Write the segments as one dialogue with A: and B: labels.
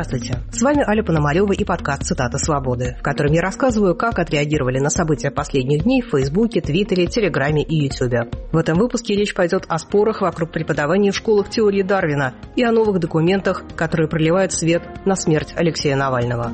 A: Здравствуйте, с вами Аля Пономарева и подкаст «Цитата свободы», в котором я рассказываю, как отреагировали на события последних дней в Фейсбуке, Твиттере, Телеграме и Ютубе. В этом выпуске речь пойдет о спорах вокруг преподавания в школах теории Дарвина и о новых документах, которые проливают свет на смерть Алексея Навального.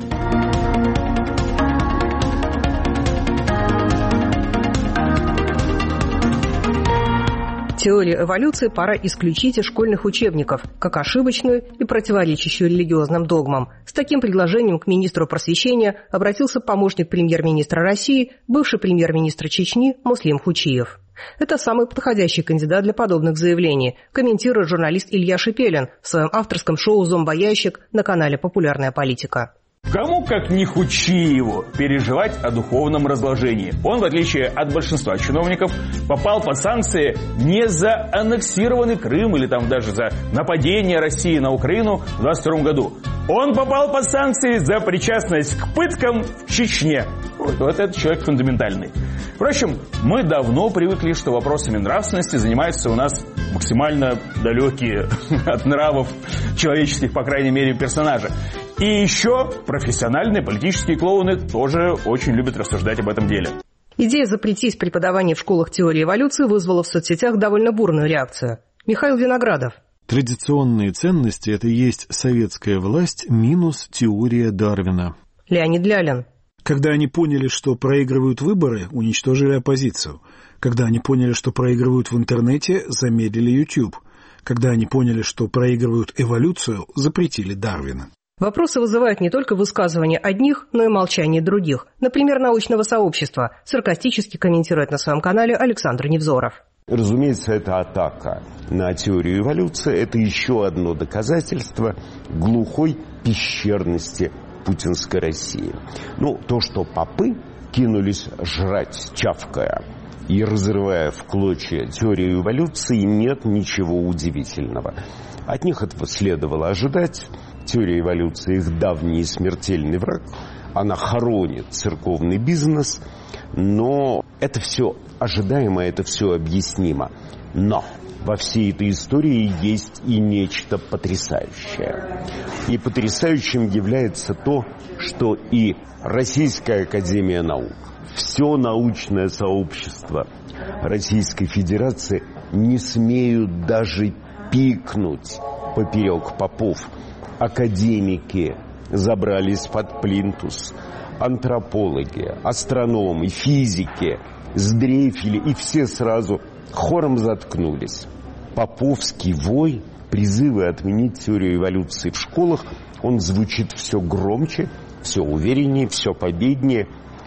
A: Теорию эволюции пора исключить из школьных учебников, как ошибочную и противоречащую религиозным догмам. С таким предложением к министру просвещения обратился помощник премьер-министра России, бывший премьер-министр Чечни Муслим Хучиев. Это самый подходящий кандидат для подобных заявлений, комментирует журналист Илья Шипелин в своем авторском шоу «Зомбоящик» на канале «Популярная политика».
B: Кому, как не Хучиеву, переживать о духовном разложении? Он, в отличие от большинства чиновников, попал под санкции не за аннексированный Крым или там даже за нападение России на Украину в 2022 году. Он попал под санкции за причастность к пыткам в Чечне. Вот этот человек фундаментальный. Впрочем, мы давно привыкли, что вопросами нравственности занимаются у нас максимально далекие от нравов человеческих, по крайней мере, персонажи. И еще профессиональные политические клоуны тоже очень любят рассуждать об этом деле.
A: Идея запретить преподавание в школах теории эволюции вызвала в соцсетях довольно бурную реакцию. Михаил Виноградов.
C: Традиционные ценности – это и есть советская власть минус теория Дарвина.
A: Леонид Лялин.
D: Когда они поняли, что проигрывают выборы, уничтожили оппозицию. Когда они поняли, что проигрывают в интернете, замедлили YouTube. Когда они поняли, что проигрывают эволюцию, запретили Дарвина.
A: Вопросы вызывают не только высказывания одних, но и молчание других. Например, научного сообщества, саркастически комментирует на своем канале Александр Невзоров.
E: Разумеется, эта атака на теорию эволюции – это еще одно доказательство глухой пещерности путинской России. То, что попы кинулись жрать, чавкая и разрывая в клочья теорию эволюции, нет ничего удивительного. От них этого следовало ожидать. Теория эволюции – их давний и смертельный враг. Она хоронит церковный бизнес, но это все ожидаемо, это все объяснимо. Но во всей этой истории есть и нечто потрясающее. И потрясающим является то, что и Российская академия наук, все научное сообщество Российской Федерации не смеют даже пикнуть поперек попов. Академики забрались под плинтус, антропологи, астрономы, физики сдрейфили, и все сразу хором заткнулись. Поповский вой, призывы отменить теорию эволюции в школах, он звучит все громче, все увереннее, все победнее,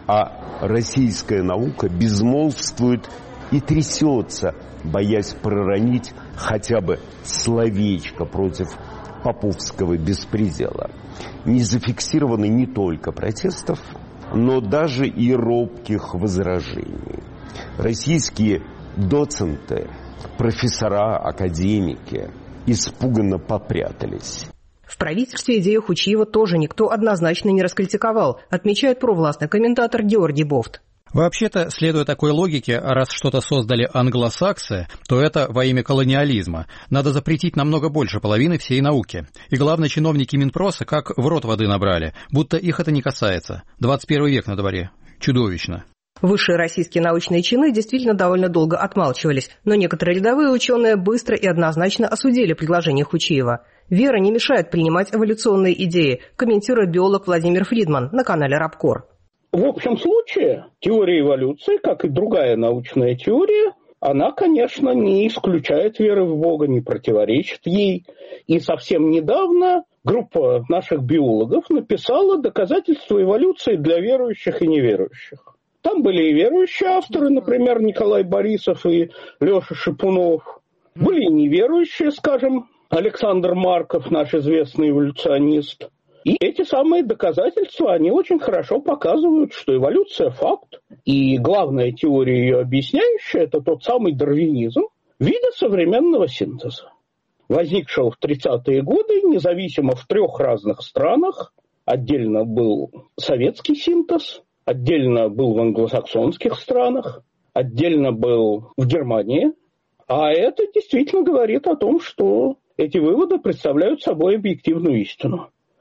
E: а российская наука безмолвствует и трясется, боясь проронить хотя бы словечко против поповского беспредела. Не зафиксированы не только протестов, но даже и робких возражений. Российские доценты, профессора, академики испуганно попрятались.
A: В правительстве идею Хучиева тоже никто однозначно не раскритиковал, отмечает провластный комментатор Георгий Бофт.
F: Вообще-то, следуя такой логике, раз что-то создали англосаксы, то это во имя колониализма. Надо запретить намного больше половины всей науки. И главное, чиновники Минпроса как в рот воды набрали, будто их это не касается. 21 век на дворе. Чудовищно.
A: Высшие российские научные чины действительно довольно долго отмалчивались, но некоторые рядовые ученые быстро и однозначно осудили предложение Хучиева. Вера не мешает принимать эволюционные идеи, комментирует биолог Владимир Фридман на канале Рабкор.
G: В общем случае, теория эволюции, как и другая научная теория, она, конечно, не исключает веры в Бога, не противоречит ей. И совсем недавно группа наших биологов написала доказательства эволюции для верующих и неверующих. Там были и верующие авторы, например, Николай Борисов и Леша Шипунов. Были и неверующие, скажем, Александр Марков, наш известный эволюционист. И эти самые доказательства, они очень хорошо показывают, что эволюция – факт. И главная теория, ее объясняющая, это тот самый дарвинизм в виде современного синтеза, возникшего в 30-е годы независимо в 3 разных странах. Отдельно был советский синтез, отдельно был в англосаксонских странах, отдельно был в Германии. А это действительно говорит о том, что эти выводы представляют собой объективную истину.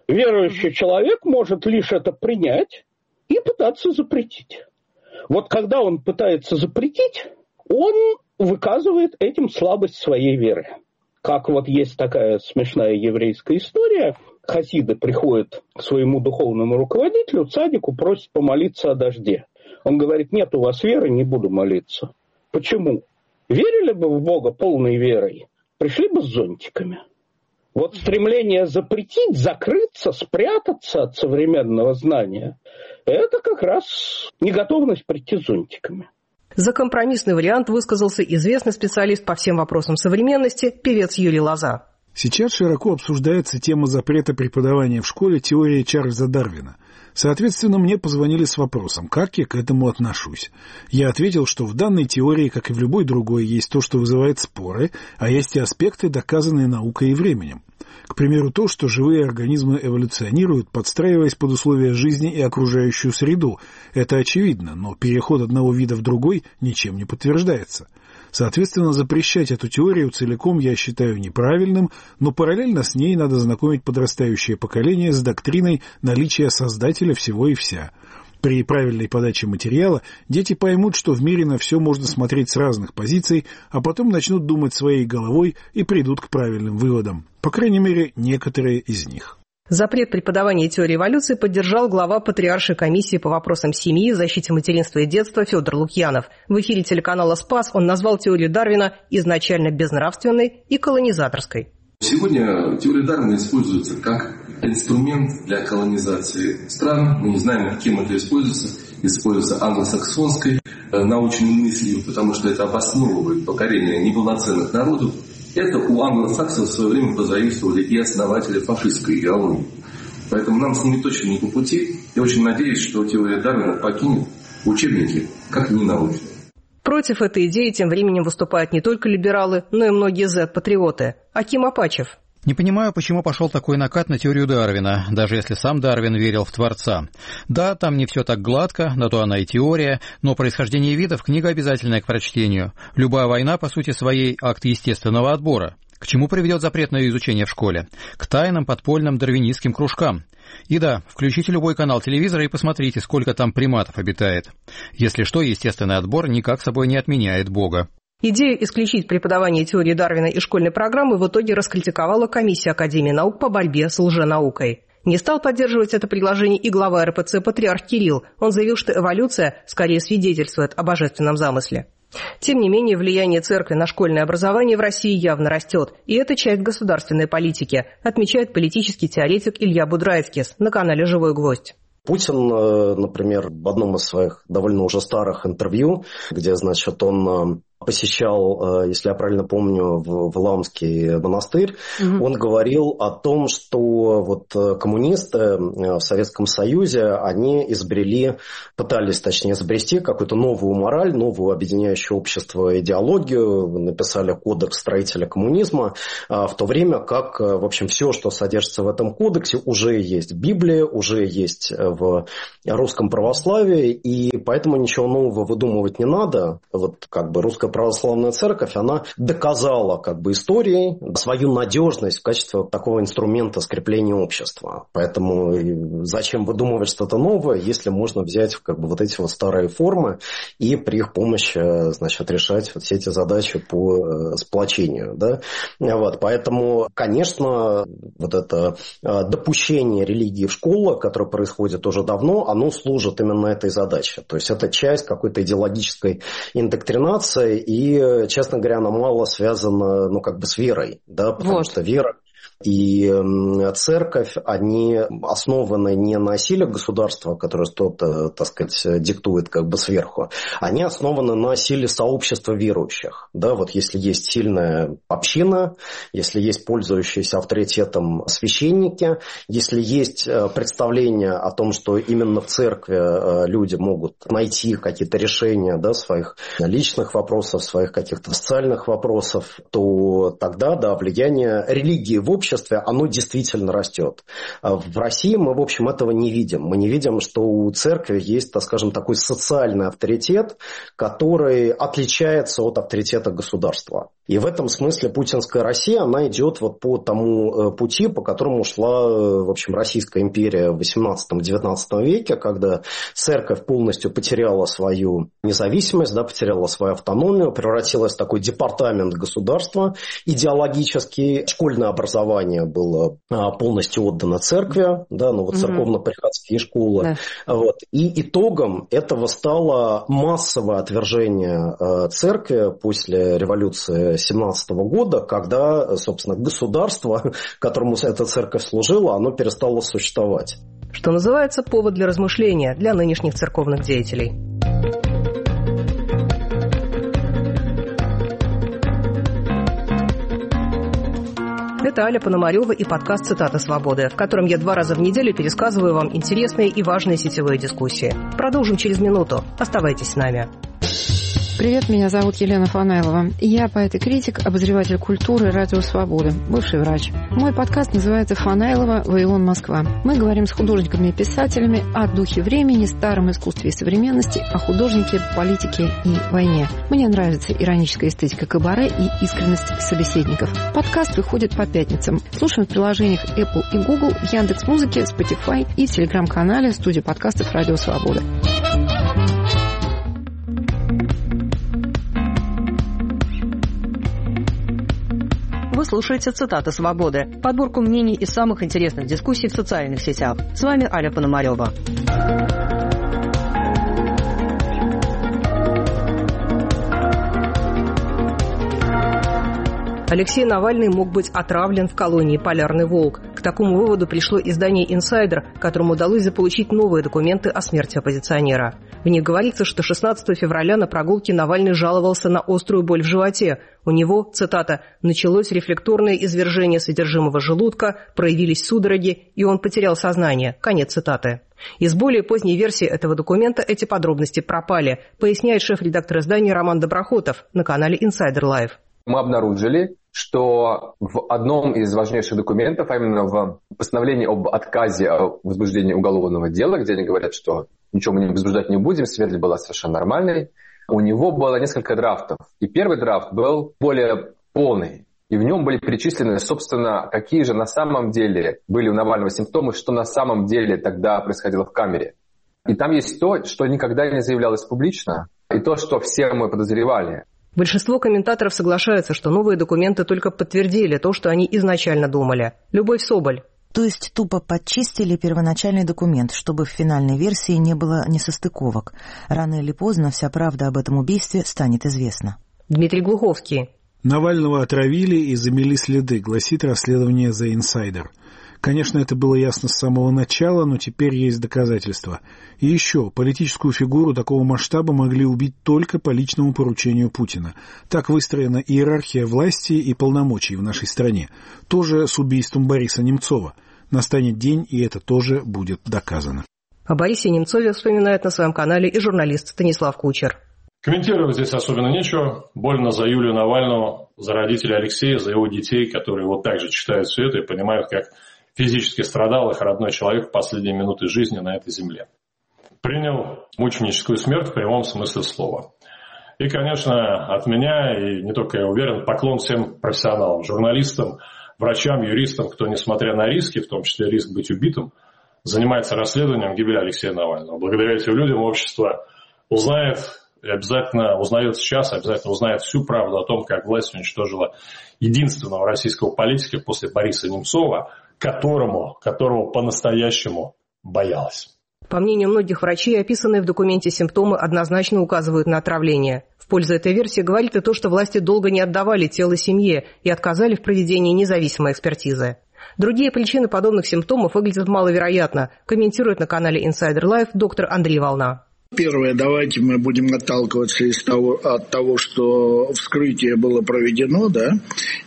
G: Верующий человек может лишь это принять и пытаться запретить. Вот когда он пытается запретить, он выказывает этим слабость своей веры. Как вот есть такая смешная еврейская история. Хасиды приходят к своему духовному руководителю, цадику, просят помолиться о дожде. Он говорит: нет у вас веры, не буду молиться. Почему? Верили бы в Бога полной верой, пришли бы с зонтиками. Вот стремление запретить, закрыться, спрятаться от современного знания, это как раз неготовность прийти с зонтиками.
A: За компромиссный вариант высказался известный специалист по всем вопросам современности, певец Юрий Лоза.
D: Сейчас широко обсуждается тема запрета преподавания в школе теории Чарльза Дарвина. Соответственно, мне позвонили с вопросом, как я к этому отношусь. Я ответил, что в данной теории, как и в любой другой, есть то, что вызывает споры, а есть и аспекты, доказанные наукой и временем. К примеру, то, что живые организмы эволюционируют, подстраиваясь под условия жизни и окружающую среду. Это очевидно, но переход одного вида в другой ничем не подтверждается. Соответственно, запрещать эту теорию целиком я считаю неправильным, но параллельно с ней надо знакомить подрастающее поколение с доктриной наличия Создателя всего и вся. При правильной подаче материала дети поймут, что в мире на все можно смотреть с разных позиций, а потом начнут думать своей головой и придут к правильным выводам. По крайней мере, некоторые из них.
A: Запрет преподавания теории эволюции поддержал глава Патриаршей комиссии по вопросам семьи, защите материнства и детства Федор Лукьянов. В эфире телеканала «Спас» он назвал теорию Дарвина изначально безнравственной и колонизаторской.
H: Сегодня теория Дарвина используется как инструмент для колонизации стран. Мы не знаем, кем это используется. Используется англосаксонской научной мыслью, потому что это обосновывает покорение неполноценных народов. Это у англосаксов в свое время позаимствовали и основатели фашистской идеологии. Поэтому нам с ними точно не по пути. Я очень надеюсь, что теория Дарвина покинет учебники как ненаучные.
A: Против этой идеи тем временем выступают не только либералы, но и многие Z-патриоты. Аким Апачев.
F: Не понимаю, почему пошел такой накат на теорию Дарвина, даже если сам Дарвин верил в Творца. Да, там не все так гладко, на то она и теория, но «Происхождение видов» — книга обязательная к прочтению. Любая война, по сути своей, акт естественного отбора. К чему приведет запрет на изучение в школе? К тайным подпольным дарвинистским кружкам. И да, включите любой канал телевизора и посмотрите, сколько там приматов обитает. Если что, естественный отбор никак собой не отменяет Бога.
A: Идею исключить преподавание теории Дарвина из школьной программы в итоге раскритиковала Комиссия Академии наук по борьбе с лженаукой. Не стал поддерживать это предложение и глава РПЦ патриарх Кирилл. Он заявил, что эволюция скорее свидетельствует о божественном замысле. Тем не менее, влияние церкви на школьное образование в России явно растет, и это часть государственной политики, отмечает политический теоретик Илья Будрайскис на канале «Живой гвоздь».
I: Путин, например, в одном из своих довольно уже старых интервью, где, значит, он посещал, если я правильно помню, в Валаамский монастырь, он говорил о том, что вот коммунисты в Советском Союзе, они пытались изобрести какую-то новую мораль, новую объединяющую общество идеологию, написали кодекс строителя коммунизма, в то время как, в общем, все, что содержится в этом кодексе, уже есть в Библии, уже есть в русском православии, и поэтому ничего нового выдумывать не надо. Вот как бы русская православная церковь, она доказала как бы историей свою надежность в качестве такого инструмента скрепления общества. Поэтому зачем выдумывать что-то новое, если можно взять как бы вот эти вот старые формы и при их помощи, значит, решать вот все эти задачи по сплочению. Да? Вот, поэтому, конечно, вот это допущение религии в школу, которое происходит уже давно, оно служит именно этой задаче. То есть это часть какой-то идеологической индоктринации, и, честно говоря, она мало связана, с верой, да, потому что вера и церковь, они основаны не на силе государства, которое что-то, так сказать, диктует как бы сверху, они основаны на силе сообщества верующих. Да, вот если есть сильная община, если есть пользующиеся авторитетом священники, если есть представление о том, что именно в церкви люди могут найти какие-то решения, да, своих личных вопросов, своих каких-то социальных вопросов, то тогда, да, влияние религии в обществе, оно действительно растет. В России мы, в общем, этого не видим. Мы не видим, что у церкви есть, так скажем, такой социальный авторитет, который отличается от авторитета государства. И в этом смысле путинская Россия, она идет вот по тому пути, по которому шла, в общем, Российская империя в XVIII-XIX веке, когда церковь полностью потеряла свою независимость, да, потеряла свою автономию, превратилась в такой департамент государства идеологический. Школьное образование было полностью отдано церкви, да, ну вот церковно-приходские школы. Да. Вот. И итогом этого стало массовое отвержение церкви после революции 17 года, когда, собственно, государство, которому эта церковь служила, оно перестало существовать.
A: Что называется, повод для размышления для нынешних церковных деятелей. Это Аля Пономарева и подкаст «Цитата свободы», в котором я 2 раза в неделю пересказываю вам интересные и важные сетевые дискуссии. Продолжим через минуту. Оставайтесь с нами.
J: Привет, меня зовут Елена Фанайлова. Я поэт и критик, обозреватель культуры «Радио Свободы», бывший врач. Мой подкаст называется «Фанайлова. Вавилон. Москва». Мы говорим с художниками и писателями о духе времени, старом искусстве и современности, о художнике, политике и войне. Мне нравится ироническая эстетика кабаре и искренность собеседников. Подкаст выходит по пятницам. Слушаем в приложениях Apple и Google, в Яндекс.Музыке, Spotify и в телеграм-канале студии подкастов «Радио Свободы».
A: Вы слушаете «Цитаты свободы», подборку мнений из самых интересных дискуссий в социальных сетях. С вами Аля Пономарева. Алексей Навальный мог быть отравлен в колонии «Полярный волк». К такому выводу пришло издание «Инсайдер», которому удалось заполучить новые документы о смерти оппозиционера. В них говорится, что 16 февраля на прогулке Навальный жаловался на острую боль в животе. У него, цитата, «началось рефлекторное извержение содержимого желудка, проявились судороги, и он потерял сознание». Конец цитаты. Из более поздней версии этого документа эти подробности пропали, поясняет шеф-редактор издания Роман Доброхотов на канале «Инсайдер Лайв».
K: Мы обнаружили, что в одном из важнейших документов, а именно в постановлении об отказе о возбуждении уголовного дела, где они говорят, что ничего мы возбуждать не будем, смерть была совершенно нормальной, у него было несколько драфтов. И первый драфт был более полный. И в нем были перечислены, собственно, какие же на самом деле были у Навального симптомы, что на самом деле тогда происходило в камере. И там есть то, что никогда не заявлялось публично, и то, что все мы подозревали.
A: Большинство комментаторов соглашаются, что новые документы только подтвердили то, что они изначально думали. Любовь Соболь.
L: То есть тупо подчистили первоначальный документ, чтобы в финальной версии не было несостыковок. Рано или поздно вся правда об этом убийстве станет известна.
A: Дмитрий Глуховский.
D: Навального отравили и замели следы, гласит расследование The Insider. Конечно, это было ясно с самого начала, но теперь есть доказательства. И еще, политическую фигуру такого масштаба могли убить только по личному поручению Путина. Так выстроена иерархия власти и полномочий в нашей стране. Тоже с убийством Бориса Немцова. Настанет день, и это тоже будет доказано.
A: О Борисе Немцове вспоминает на своем канале и журналист Станислав Кучер.
M: Комментировать здесь особенно нечего. Больно за Юлию Навального, за родителей Алексея, за его детей, которые вот так же читают все это и понимают, как физически страдал их родной человек в последние минуты жизни на этой земле. Принял мученическую смерть в прямом смысле слова. И, конечно, от меня, и не только я уверен, поклон всем профессионалам, журналистам, врачам, юристам, кто, несмотря на риски, в том числе риск быть убитым, занимается расследованием гибели Алексея Навального. Благодаря этим людям общество узнает и обязательно узнает сейчас, обязательно узнает всю правду о том, как власть уничтожила единственного российского политика после Бориса Немцова, которого по-настоящему боялась.
A: По мнению многих врачей, описанные в документе симптомы однозначно указывают на отравление. В пользу этой версии говорит и то, что власти долго не отдавали тело семье и отказали в проведении независимой экспертизы. Другие причины подобных симптомов выглядят маловероятно, комментирует на канале Insider Live доктор Андрей Волна.
N: Первое, давайте мы будем отталкиваться от того, что вскрытие было проведено, да,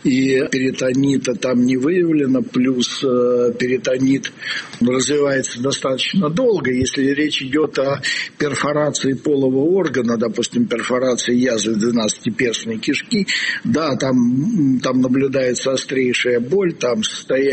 N: и перитонита там не выявлено, плюс перитонит развивается достаточно долго. Если речь идет о перфорации полового органа, допустим, перфорации язвы 12-перстной кишки, да, там наблюдается острейшая боль, там состояние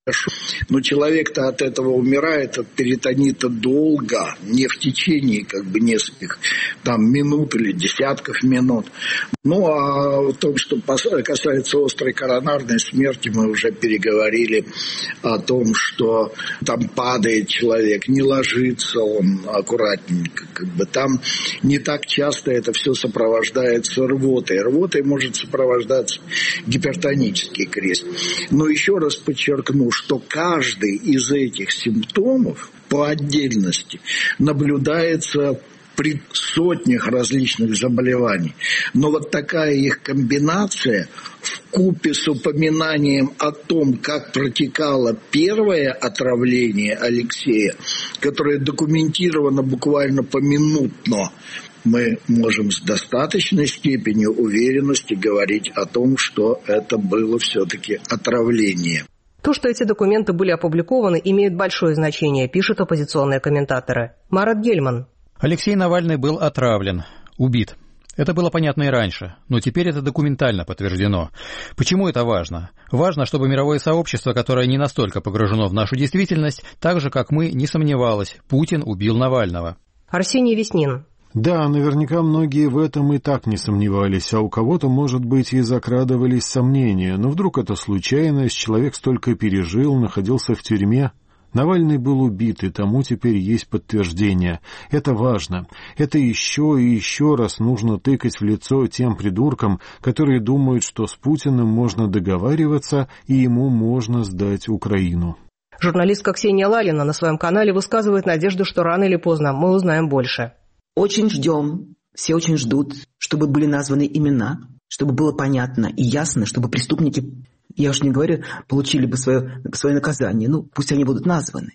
N: Но человек-то от этого умирает, от перитонита долго, не в течение нескольких минут или десятков минут. Ну, а о том, что касается острой коронарной смерти, мы уже переговорили о том, что там падает человек, не ложится он аккуратненько. Там не так часто это все сопровождается рвотой. Рвотой может сопровождаться гипертонический криз. Но еще раз подчеркну, что каждый из этих симптомов по отдельности наблюдается при сотнях различных заболеваний. Но вот такая их комбинация вкупе с упоминанием о том, как протекало первое отравление Алексея, которое документировано буквально поминутно, мы можем с достаточной степенью уверенности говорить о том, что это было все-таки отравление.
A: То, что эти документы были опубликованы, имеет большое значение, пишут оппозиционные комментаторы. Марат Гельман.
F: Алексей Навальный был отравлен, убит. Это было понятно и раньше, но теперь это документально подтверждено. Почему это важно? Важно, чтобы мировое сообщество, которое не настолько погружено в нашу действительность, так же, как мы, не сомневалось, Путин убил Навального.
A: Арсений Веснин.
C: Да, наверняка многие в этом и так не сомневались, а у кого-то, может быть, и закрадывались сомнения. Но вдруг это случайность, человек столько пережил, находился в тюрьме. Навальный был убит, и тому теперь есть подтверждение. Это важно. Это еще и еще раз нужно тыкать в лицо тем придуркам, которые думают, что с Путиным можно договариваться, и ему можно сдать Украину.
A: Журналистка Ксения Лалина на своем канале высказывает надежду, что рано или поздно мы узнаем больше.
O: Очень ждем, все очень ждут, чтобы были названы имена, чтобы было понятно и ясно, чтобы преступники, я уж не говорю, получили бы свое наказание. Ну, пусть они будут названы.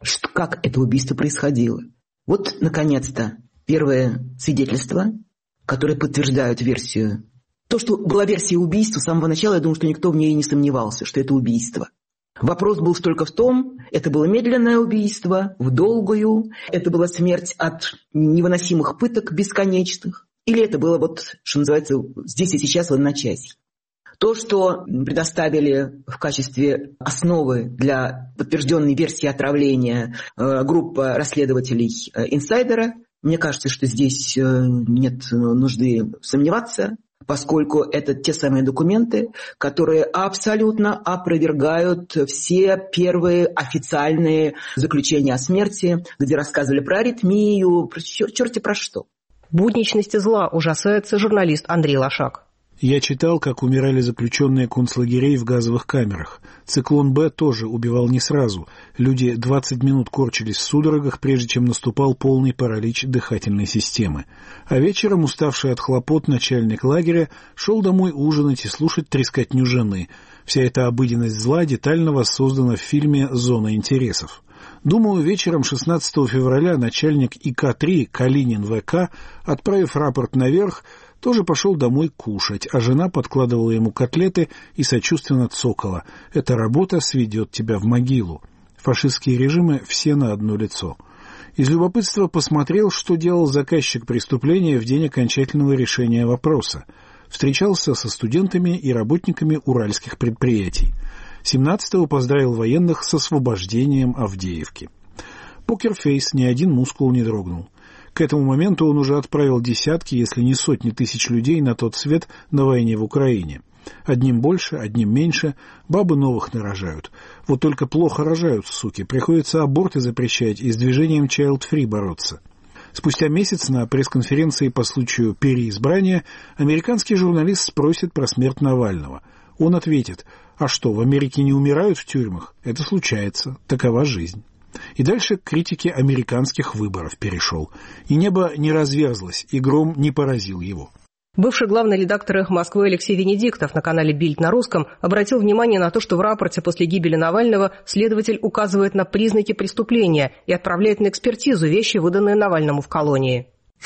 O: Как это убийство происходило. Вот, наконец-то, первое свидетельство, которое подтверждает версию. То, что была версия убийства с самого начала, я думаю, что никто в ней не сомневался, что это убийство. Вопрос был только в том, это было медленное убийство, в долгую, это была смерть от невыносимых пыток бесконечных, или это было, что называется, здесь и сейчас, в одночасье. То, что предоставили в качестве основы для подтвержденной версии отравления группа расследователей «Инсайдера», мне кажется, что здесь нет нужды сомневаться, поскольку это те самые документы, которые абсолютно опровергают все первые официальные заключения о смерти, где рассказывали про аритмию, черти про что.
A: Будничности зла ужасается журналист Андрей Лошак.
D: Я читал, как умирали заключенные концлагерей в газовых камерах. Циклон Б тоже убивал не сразу. Люди 20 минут корчились в судорогах, прежде чем наступал полный паралич дыхательной системы. А вечером, уставший от хлопот, начальник лагеря шел домой ужинать и слушать трескотню жены. Вся эта обыденность зла детально воссоздана в фильме «Зона интересов». Думаю, вечером 16 февраля начальник ИК-3 Калинин ВК, отправив рапорт наверх, тоже пошел домой кушать, а жена подкладывала ему котлеты и сочувственно цокала. «Эта работа сведет тебя в могилу». Фашистские режимы все на одно лицо. Из любопытства посмотрел, что делал заказчик преступления в день окончательного решения вопроса. Встречался со студентами и работниками уральских предприятий. 17-го поздравил военных с освобождением Авдеевки. Покерфейс, ни один мускул не дрогнул. К этому моменту он уже отправил десятки, если не сотни тысяч людей на тот свет на войне в Украине. Одним больше, одним меньше, бабы новых нарожают. Вот только плохо рожают, суки, приходится аборты запрещать и с движением Child Free бороться. Спустя месяц на пресс-конференции по случаю переизбрания американский журналист спросит про смерть Навального. Он ответит: а что, в Америке не умирают в тюрьмах? Это случается, такова жизнь. И дальше к критике американских выборов перешел. И небо не разверзлось, и гром не поразил его.
A: Бывший главный редактор «Эхо Москвы» Алексей Венедиктов на канале «Бильд» на русском обратил внимание на то, что в рапорте после гибели Навального следователь указывает на признаки преступления и отправляет на экспертизу вещи, выданные Навальному в колонии.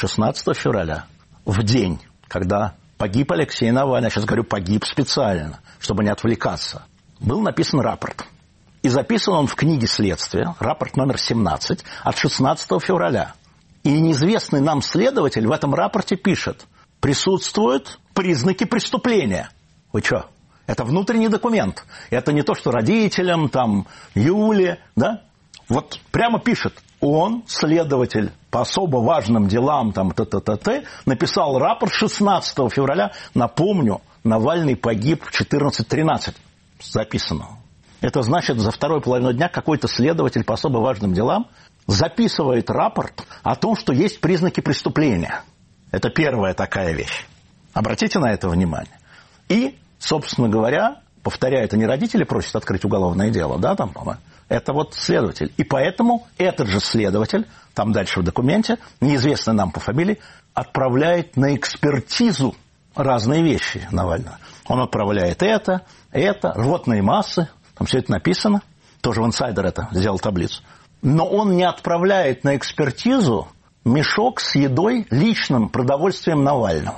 P: 16 февраля, в день, когда погиб Алексей Навальный, я сейчас говорю погиб специально, чтобы не отвлекаться, был написан рапорт. И записан он в книге следствия, рапорт номер 17 от 16 февраля. И неизвестный нам следователь в этом рапорте пишет: присутствуют признаки преступления. Вы что, Это внутренний документ. Это не то, что родителям, там, Юле, да? Вот прямо пишет. Он, следователь по особо важным делам, там, написал рапорт 16 февраля. Напомню, Навальный погиб в 14:13. Записано. Это значит, за вторую половину дня какой-то следователь по особо важным делам записывает рапорт о том, что есть признаки преступления. Это первая такая вещь. Обратите на это внимание. И, собственно говоря, повторяю, это не родители просят открыть уголовное дело, да, там, это вот следователь. И поэтому этот же следователь, там дальше в документе, неизвестный нам по фамилии, отправляет на экспертизу разные вещи Навального. Он отправляет это, рвотные массы, там все это написано. Тоже в «Инсайдер» это сделал таблицу. Но он не отправляет на экспертизу мешок с едой, личным продовольствием Навального.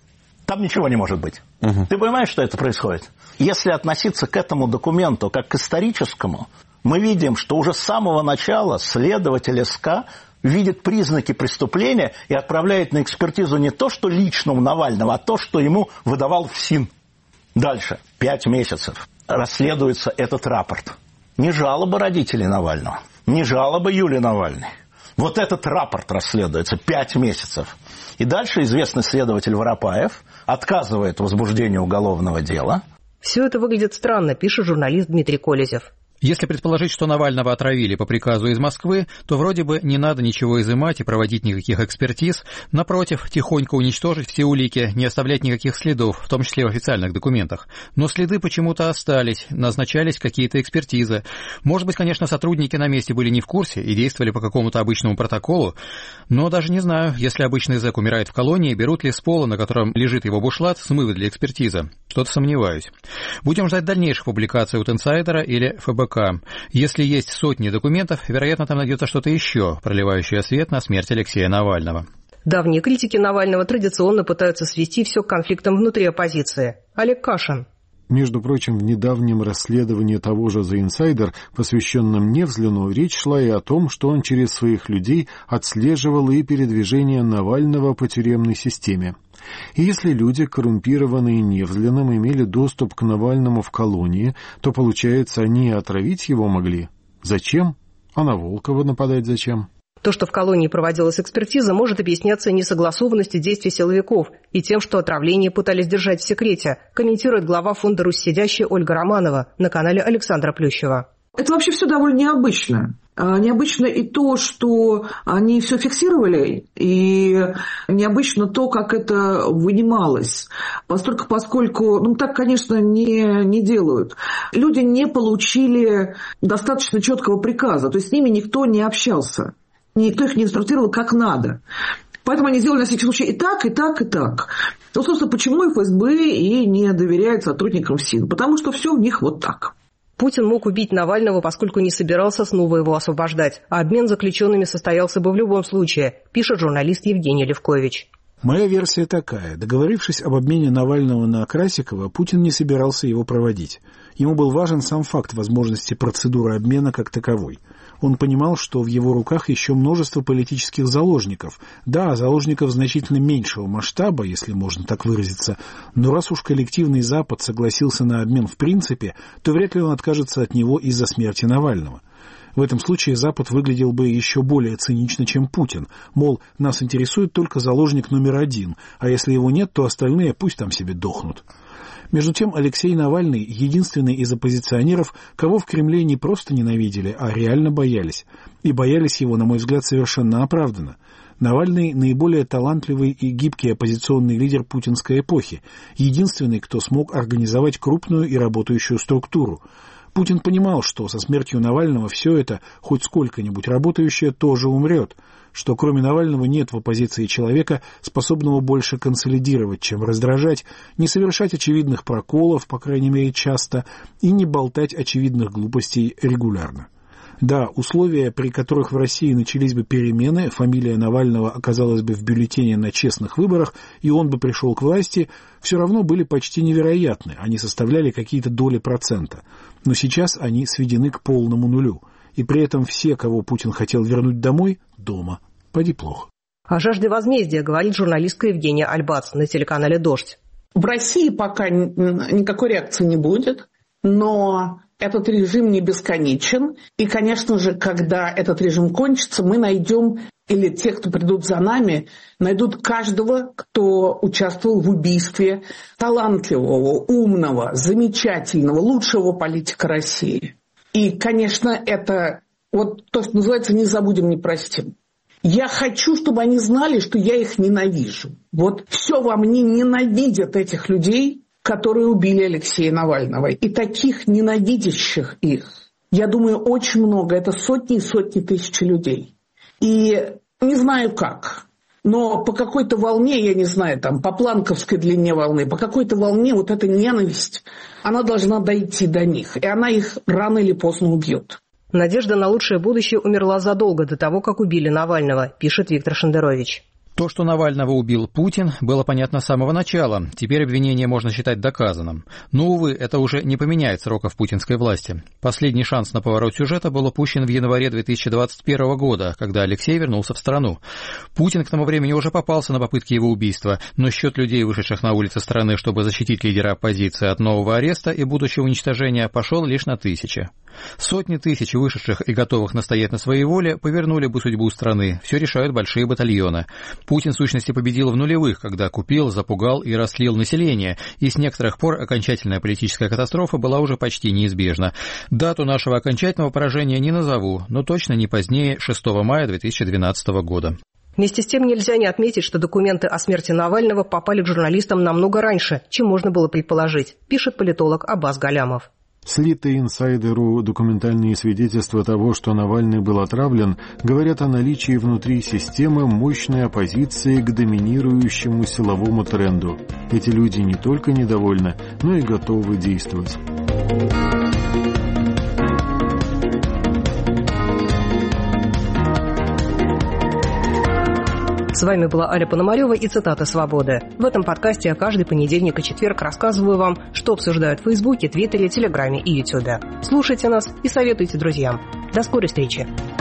P: Там ничего не может быть. Ты понимаешь, что это происходит? Если относиться к этому документу как к историческому, мы видим, что уже с самого начала следователь СК видит признаки преступления и отправляет на экспертизу не то, что лично у Навального, а то, что ему выдавал ФСИН. Дальше. 5 месяцев расследуется этот рапорт. Не жалоба родителей Навального, не жалоба Юлии Навальной. Вот этот рапорт расследуется 5 месяцев. И дальше известный следователь Воропаев отказывает в возбуждении уголовного дела.
A: Все это выглядит странно, пишет журналист Дмитрий Колезев.
F: Если предположить, что Навального отравили по приказу из Москвы, то вроде бы не надо ничего изымать и проводить никаких экспертиз. Напротив, тихонько уничтожить все улики, не оставлять никаких следов, в том числе в официальных документах. Но следы почему-то остались, назначались какие-то экспертизы. Может быть, конечно, сотрудники на месте были не в курсе и действовали по какому-то обычному протоколу, но даже не знаю, если обычный зэк умирает в колонии, берут ли с пола, на котором лежит его бушлат, смывы для экспертизы. Что-то сомневаюсь. Будем ждать дальнейших публикаций от «Инсайдера» или ФБК. Если есть сотни документов, вероятно, там найдется что-то еще, проливающее свет на смерть Алексея Навального.
A: Давние критики Навального традиционно пытаются свести все к конфликтам внутри оппозиции. Олег Кашин.
C: Между прочим, в недавнем расследовании того же «The Insider», посвященном Невзлину, речь шла и о том, что он через своих людей отслеживал и передвижение Навального по тюремной системе. И если люди, коррумпированные Невзлиным, имели доступ к Навальному в колонии, то, получается, они и отравить его могли. Зачем? А на Волкова нападать зачем?
A: То, что в колонии проводилась экспертиза, может объясняться несогласованностью действий силовиков и тем, что отравление пытались держать в секрете, комментирует глава фонда «Руссидящая» Ольга Романова на канале Александра Плющева.
Q: Это вообще все довольно необычно. Необычно и то, что они все фиксировали, и необычно то, как это вынималось. Поскольку так, конечно, не делают. Люди не получили достаточно четкого приказа, то есть с ними никто не общался. Никто их не инструктировал как надо. Поэтому они сделали на всякий случай и так, и так, и так. Ну, собственно, почему ФСБ и не доверяет сотрудникам СИН? Потому что все у них вот так.
A: Путин мог убить Навального, поскольку не собирался снова его освобождать, а обмен заключенными состоялся бы в любом случае, пишет журналист Евгений Левкович.
D: Моя версия такая. Договорившись об обмене Навального на Красикова, Путин не собирался его проводить. Ему был важен сам факт возможности процедуры обмена как таковой. Он понимал, что в его руках еще множество политических заложников. Да, заложников значительно меньшего масштаба, если можно так выразиться, но раз уж коллективный Запад согласился на обмен в принципе, то вряд ли он откажется от него из-за смерти Навального. В этом случае Запад выглядел бы еще более цинично, чем Путин. Мол, нас интересует только заложник номер 1, а если его нет, то остальные пусть там себе дохнут. Между тем, Алексей Навальный – единственный из оппозиционеров, кого в Кремле не просто ненавидели, а реально боялись. И боялись его, на мой взгляд, совершенно оправданно. Навальный – наиболее талантливый и гибкий оппозиционный лидер путинской эпохи, единственный, кто смог организовать крупную и работающую структуру. Путин понимал, что со смертью Навального все это, хоть сколько-нибудь работающее, тоже умрет, что кроме Навального нет в оппозиции человека, способного больше консолидировать, чем раздражать, не совершать очевидных проколов, по крайней мере часто, и не болтать очевидных глупостей регулярно. Да, условия, при которых в России начались бы перемены, фамилия Навального оказалась бы в бюллетене на честных выборах, и он бы пришел к власти, все равно были почти невероятны, они составляли какие-то доли процента. Но сейчас они сведены к полному нулю. И при этом все, кого Путин хотел вернуть домой, дома. Поди плохо.
A: О жажде возмездия говорит журналистка Евгения Альбац на телеканале «Дождь».
R: В России пока никакой реакции не будет, но этот режим не бесконечен. И, конечно же, когда этот режим кончится, мы найдем, или те, кто придут за нами, найдут каждого, кто участвовал в убийстве талантливого, умного, замечательного, лучшего политика России. И, конечно, это вот то, что называется «не забудем, не простим». Я хочу, чтобы они знали, что я их ненавижу. Вот все во мне ненавидят этих людей, которые убили Алексея Навального. И таких ненавидящих их, я думаю, очень много. Это сотни и сотни тысяч людей. И не знаю как, но по какой-то волне, я не знаю, там, по планковской длине волны, по какой-то волне вот эта ненависть, она должна дойти до них. И она их рано или поздно убьет.
A: Надежда на лучшее будущее умерла задолго до того, как убили Навального, пишет Виктор Шендерович.
F: То, что Навального убил Путин, было понятно с самого начала. Теперь обвинение можно считать доказанным. Но, увы, это уже не поменяет сроков путинской власти. Последний шанс на поворот сюжета был упущен в январе 2021 года, когда Алексей вернулся в страну. Путин к тому времени уже попался на попытки его убийства, но счет людей, вышедших на улицы страны, чтобы защитить лидера оппозиции от нового ареста и будущего уничтожения, пошел лишь на 1000. Сотни тысяч вышедших и готовых настоять на своей воле повернули бы судьбу страны. Все решают большие батальоны. Путин, в сущности, победил в нулевых, когда купил, запугал и растлил население, и с некоторых пор окончательная политическая катастрофа была уже почти неизбежна. Дату нашего окончательного поражения не назову, но точно не позднее 6 мая 2012 года.
A: Вместе с тем нельзя не отметить, что документы о смерти Навального попали к журналистам намного раньше, чем можно было предположить, пишет политолог Аббас Галямов.
C: Слитые инсайдеру документальные свидетельства того, что Навальный был отравлен, говорят о наличии внутри системы мощной оппозиции к доминирующему силовому тренду. Эти люди не только недовольны, но и готовы действовать.
A: С вами была Аля Пономарева и цитата «Свободы». В этом подкасте я каждый понедельник и четверг рассказываю вам, что обсуждают в Фейсбуке, Твиттере, Телеграме и Ютубе. Слушайте нас и советуйте друзьям. До скорой встречи!